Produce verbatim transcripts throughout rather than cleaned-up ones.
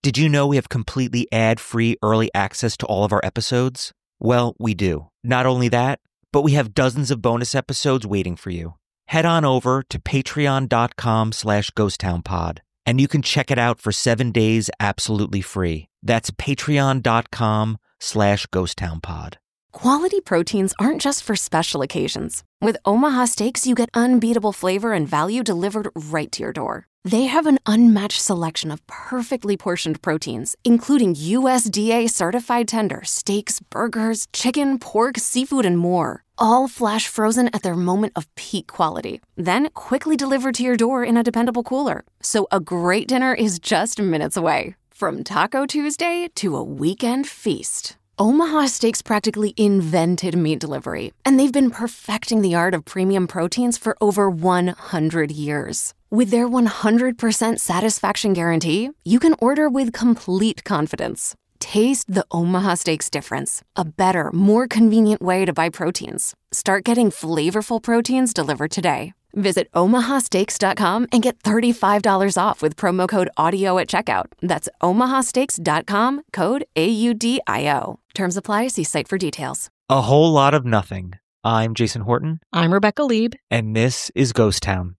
Did you know we have completely ad-free early access to all of our episodes? Well, we do. Not only that, but we have dozens of bonus episodes waiting for you. Head on over to patreon.com slash ghosttownpod, and you can check it out for seven days absolutely free. That's patreon.com slash ghosttownpod. Quality proteins aren't just for special occasions. With Omaha Steaks, you get unbeatable flavor and value delivered right to your door. They have an unmatched selection of perfectly portioned proteins, including U S D A-certified tender steaks, burgers, chicken, pork, seafood, and more. All flash frozen at their moment of peak quality. Then quickly delivered to your door in a dependable cooler. So a great dinner is just minutes away. From Taco Tuesday to a weekend feast. Omaha Steaks practically invented meat delivery, and they've been perfecting the art of premium proteins for over one hundred years. With their one hundred percent satisfaction guarantee, you can order with complete confidence. Taste the Omaha Steaks difference, a better, more convenient way to buy proteins. Start getting flavorful proteins delivered today. Visit omaha steaks dot com and get thirty-five dollars off with promo code AUDIO at checkout. That's omaha steaks dot com, code A U D I O. Terms apply. See site for details. A whole lot of nothing. I'm Jason Horton. I'm Rebecca Lieb. And this is Ghost Town.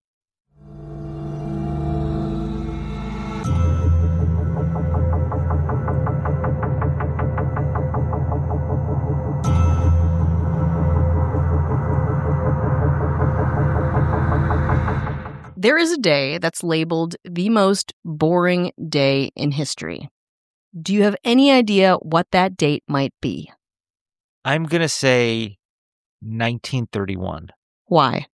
There is a day that's labeled the most boring day in history. Do you have any idea what that date might be? I'm going to say nineteen thirty-one. Why?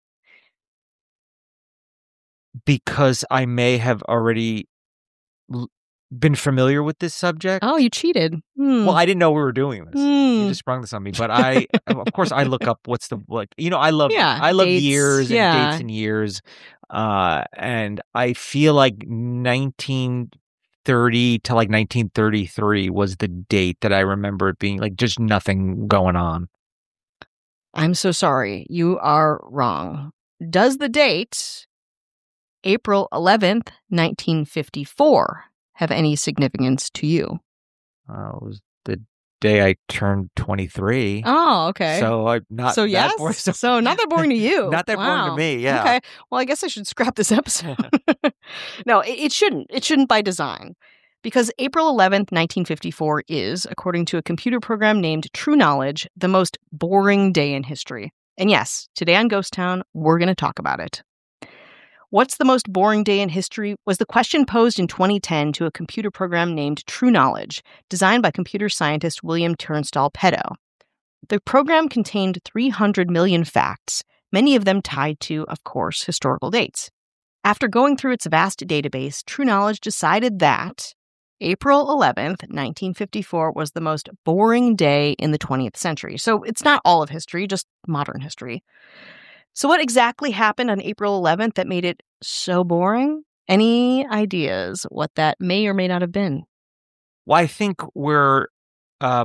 Because I may have already l- been familiar with this subject. Oh, you cheated. Hmm. Well, I didn't know we were doing this. Hmm. You just sprung this on me. But I, of course, I look up what's the, like, you know, I love, Yeah, I love dates, years and yeah. dates and years. Uh, and I feel like nineteen thirty to like nineteen thirty-three was the date that I remember it being like just nothing going on. I'm so sorry. You are wrong. Does the date, April eleventh, nineteen fifty-four, have any significance to you? Uh, it was the day I turned twenty-three. Oh, okay. So I'm not so that yes? boring. So, so not that boring to you. Not that Wow. boring to me, yeah. Okay. Well, I guess I should scrap this episode. No, it, it shouldn't. It shouldn't by design. Because April eleventh, nineteen fifty-four is, according to a computer program named True Knowledge, the most boring day in history. And yes, today on Ghost Town, we're going to talk about it. What's the most boring day in history was the question posed in twenty ten to a computer program named True Knowledge, designed by computer scientist William Turnstall Peto. The program contained three hundred million facts, many of them tied to, of course, historical dates. After going through its vast database, True Knowledge decided that April eleventh, nineteen fifty-four was the most boring day in the twentieth century. So it's not all of history, just modern history. So what exactly happened on April eleventh that made it so boring? Any ideas what that may or may not have been? Well, I think we're uh,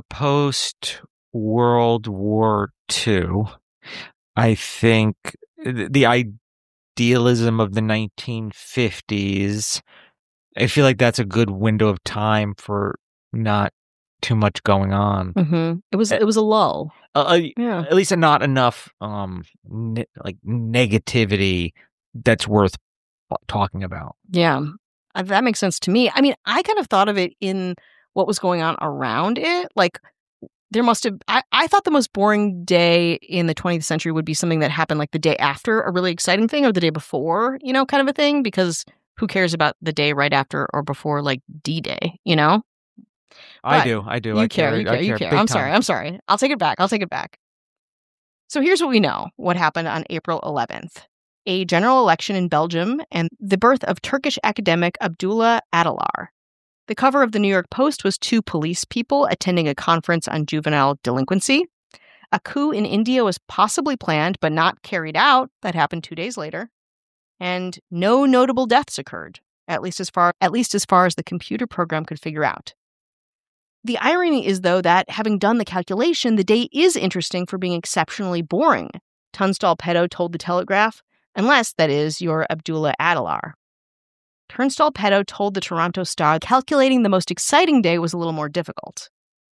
post-World War Two. I think th- the idealism of the nineteen fifties, I feel like that's a good window of time for not too much going on. Mm-hmm. It was it was a lull. Uh, Yeah. At least not enough um ne- like negativity that's worth talking about. Yeah, uh, that makes sense to me. I mean, I kind of thought of it in what was going on around it. Like, there must have, I, I thought the most boring day in the twentieth century would be something that happened like the day after a really exciting thing or the day before, you know, kind of a thing, because who cares about the day right after or before, like D-Day, you know? I But do, I do. You I care, care, you I care, you care. big I'm time. sorry, I'm sorry. I'll take it back. I'll take it back. So here's what we know, what happened on April eleventh. A general election in Belgium and the birth of Turkish academic Abdullah Adalar. The cover of the New York Post was two police people attending a conference on juvenile delinquency. A coup in India was possibly planned but not carried out. That happened two days later. And no notable deaths occurred, at least as far, at least as far as the computer program could figure out. The irony is, though, that having done the calculation, the day is interesting for being exceptionally boring, Tunstall Peto told The Telegraph, unless, that is, you're Abdullah Adalar. Turnstile Peto told the Toronto Star calculating the most exciting day was a little more difficult.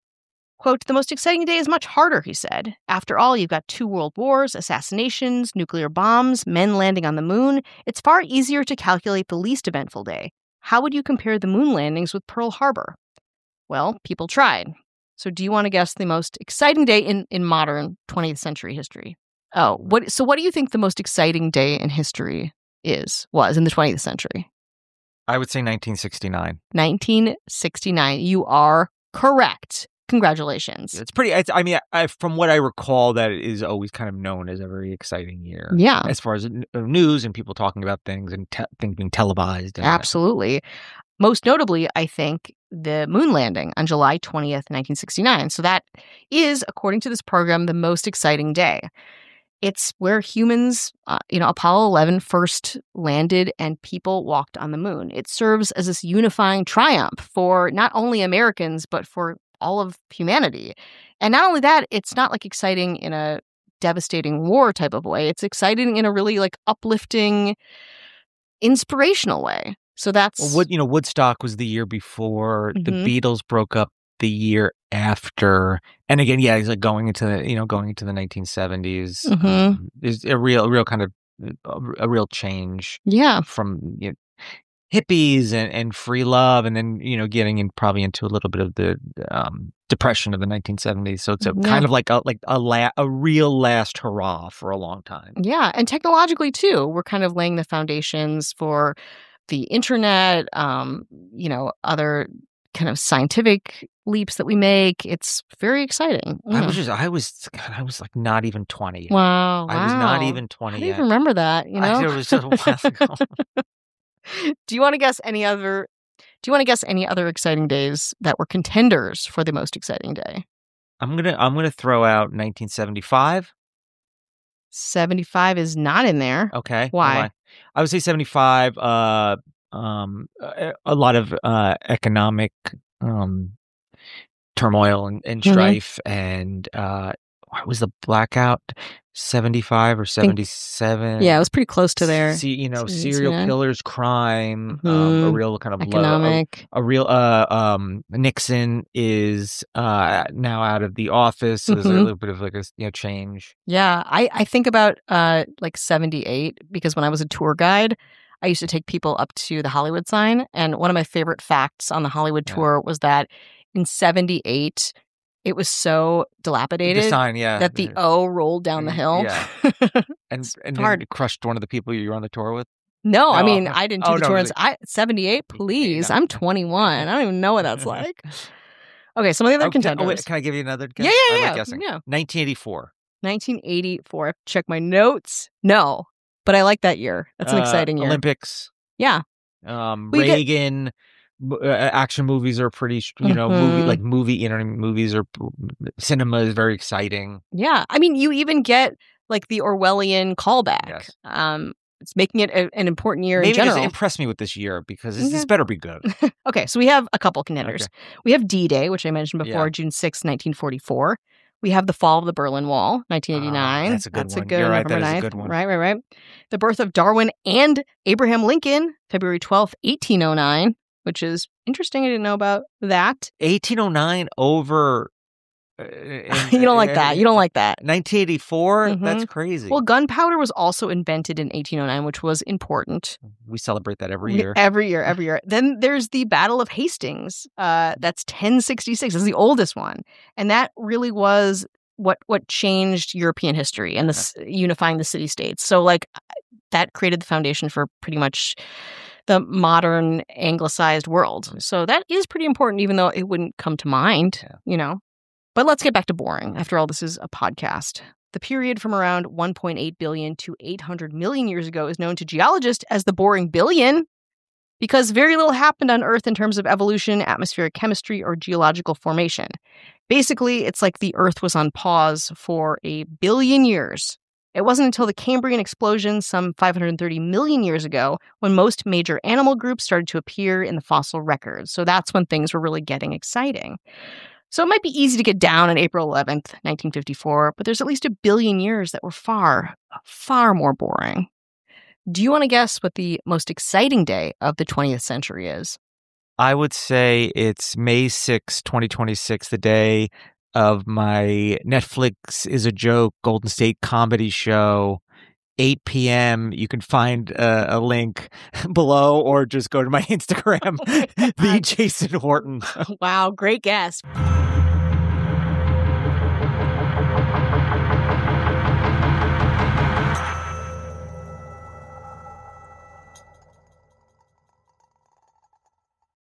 Quote, "The most exciting day is much harder," he said. "After all, you've got two world wars, assassinations, nuclear bombs, men landing on the moon. It's far easier to calculate the least eventful day. How would you compare the moon landings with Pearl Harbor?" Well, people tried. So do you want to guess the most exciting day in, in modern twentieth century history? Oh, what? So what do you think the most exciting day in history is, was in the twentieth century? I would say nineteen sixty-nine. nineteen sixty-nine. You are correct. Congratulations. It's pretty, it's, I mean, I, from what I recall, that is always kind of known as a very exciting year. Yeah. As far as n- news and people talking about things and te- things being televised. And Absolutely. Most notably, I think, the moon landing on July twentieth, nineteen sixty-nine. So that is, according to this program, the most exciting day. It's where humans, uh, you know, Apollo eleven first landed and people walked on the moon. It serves as this unifying triumph for not only Americans, but for all of humanity. And not only that, it's not like exciting in a devastating war type of way. It's exciting in a really like uplifting, inspirational way. So that's Well, Wood, you know, Woodstock was the year before. Mhm. The Beatles broke up the year after. And again, yeah, it's like going into the, you know, going into the nineteen seventies. Mhm. Um, is a real, a real kind of a, a real change yeah, from you know, hippies and, and free love, and then you know getting in probably into a little bit of the um, depression of the nineteen seventies. So it's a Yeah. kind of like a like a la- a real last hurrah for a long time. yeah, and technologically too, we're kind of laying the foundations for the internet. Um, you know, other kind of scientific leaps that we make. It's very exciting. I Mm. was just I was God, I was like not even twenty. Yet. Wow, I was not wow. even twenty How do you yet. even remember that? You know, I, it was just a while ago. do you want to guess any other? Do you want to guess any other exciting days that were contenders for the most exciting day? I'm gonna I'm gonna throw out nineteen seventy-five. seventy-five is not in there. Okay, Why? hold on. I would say seventy-five. Uh, um, a, a lot of uh economic um turmoil and, and Mhm. strife, and uh, what was the blackout? seventy-five or seventy-seven? Yeah, it was pretty close to there. See, you know, Seventy- serial yeah. killers, crime, um, a Mhm. real kind of low, a, Economic. a real uh um Nixon is uh now out of the office, so there's a Mhm. little bit of like a you know change. Yeah, I, I think about uh like seventy-eight because when I was a tour guide, I used to take people up to the Hollywood sign. And one of my favorite facts on the Hollywood Yeah. tour was that in seventy-eight, it was so The dilapidated sign, yeah, that the O rolled down the Mm, hill. yeah. and and then hard. it crushed one of the people you were on the tour with. No, I No. mean, I didn't do Oh, the no, tour. it was in- I seventy-eight, please. no. I'm twenty-one. I don't even know what that's like. Okay, some of the other Oh, can, oh, contenders. wait, can I give you another guess? Yeah, I yeah, like yeah, guessing. yeah. nineteen eighty-four. nineteen eighty-four. I have to check my notes. No, but I like that year. That's an Uh, exciting year. Olympics. Yeah. Um, We get- Reagan. m- uh, action movies are pretty, sh- you know, movie Mhm. like movie internet movies are cinema is very exciting. Yeah. I mean, you even get like the Orwellian callback. Yes. Um, it's making it a, an important year Maybe in general. just impress me with this year because this, Okay. this better be good. Okay, so we have a couple contenders. Okay. We have D-Day, which I mentioned before, Yeah. June sixth, nineteen forty-four. We have the fall of the Berlin Wall, nineteen eighty-nine. Ah, that's a good that's one. A good You're right, November that is a ninth. good one. Right, right, right. The birth of Darwin and Abraham Lincoln, February twelfth, eighteen oh nine, which is interesting. I didn't know about that. eighteen oh nine over. Uh, You don't like that. You don't like that. nineteen eighty-four. Mhm. That's crazy. Well, gunpowder was also invented in eighteen oh nine, which was important. we celebrate that every We- year. Every year, every year. Then there's the Battle of Hastings. Uh, that's ten sixty-six. That's the oldest one. And that really was what what changed European history and this unifying the city-states. So, like, that created the foundation for pretty much the modern anglicized world. So that is pretty important, even though it wouldn't come to mind, Yeah. you know. But let's get back to boring. After all, this is a podcast. The period from around one point eight billion to eight hundred million years ago is known to geologists as the boring billion because very little happened on Earth in terms of evolution, atmospheric chemistry, or geological formation. Basically, it's like the Earth was on pause for a billion years. It wasn't until the Cambrian explosion some five hundred thirty million years ago when most major animal groups started to appear in the fossil records. So that's when things were really getting exciting. So it might be easy to get down on April eleventh, nineteen fifty-four, but there's at least a billion years that were far, far more boring. Do you want to guess what the most exciting day of the twentieth century is? I would say it's May sixth, twenty twenty-six, the day of my Netflix is a Joke Golden State comedy show. eight p.m. You can find a, a link below or just go to my Instagram, the Jason Horton. Wow, great guess.